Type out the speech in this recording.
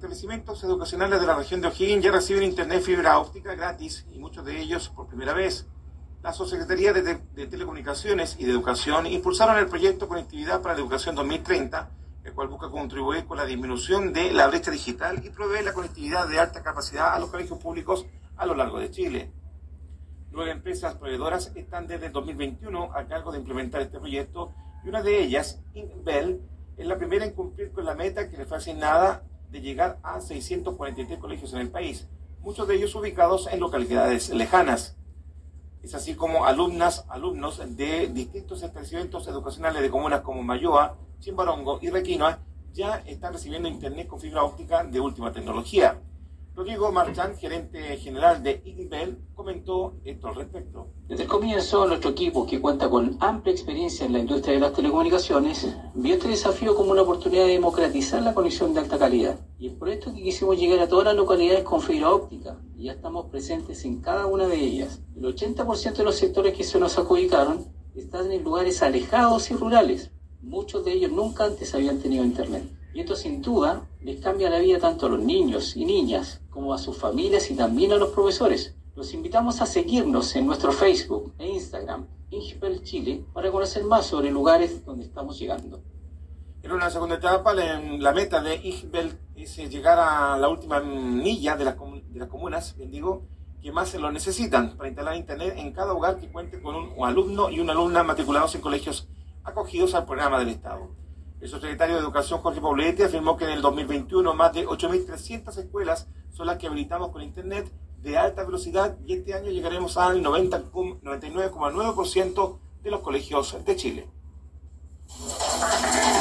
establecimientos educacionales de la región de O'Higgins ya reciben internet fibra óptica gratis y muchos de ellos por primera vez. La Subsecretaría de Telecomunicaciones y de Educación impulsaron el proyecto Conectividad para la Educación 2030, el cual busca contribuir con la disminución de la brecha digital y provee la conectividad de alta capacidad a los colegios públicos a lo largo de Chile. 9 empresas proveedoras están desde el 2021 a cargo de implementar este proyecto y una de ellas, Inkbell, es la primera en cumplir con la meta que le fue asignada de llegar a 643 colegios en el país, muchos de ellos ubicados en localidades lejanas. Es así como alumnos de distintos establecimientos educacionales de comunas como Mayoa, Chimbarongo y Requinoa ya están recibiendo internet con fibra óptica de última tecnología. Rodrigo Marchán, gerente general de Inkbell, comentó esto al respecto. Desde el comienzo, nuestro equipo, que cuenta con amplia experiencia en la industria de las telecomunicaciones, vio este desafío como una oportunidad de democratizar la conexión de alta calidad. Y es por esto que quisimos llegar a todas las localidades con fibra óptica, y ya estamos presentes en cada una de ellas. El 80% de los sectores que se nos adjudicaron están en lugares alejados y rurales. Muchos de ellos nunca antes habían tenido internet. Y esto sin duda les cambia la vida tanto a los niños y niñas como a sus familias y también a los profesores. Los invitamos a seguirnos en nuestro Facebook e Instagram, Inkbell Chile, para conocer más sobre lugares donde estamos llegando. En una segunda etapa, la meta de Inkbell es llegar a la última milla de las comunas, bien digo, que más se lo necesitan para instalar internet en cada hogar que cuente con un alumno y una alumna matriculados en colegios acogidos al programa del Estado. El subsecretario de Educación, Jorge Poblete, afirmó que en el 2021 más de 8.300 escuelas son las que habilitamos con internet de alta velocidad y este año llegaremos al 99,9% de los colegios de Chile.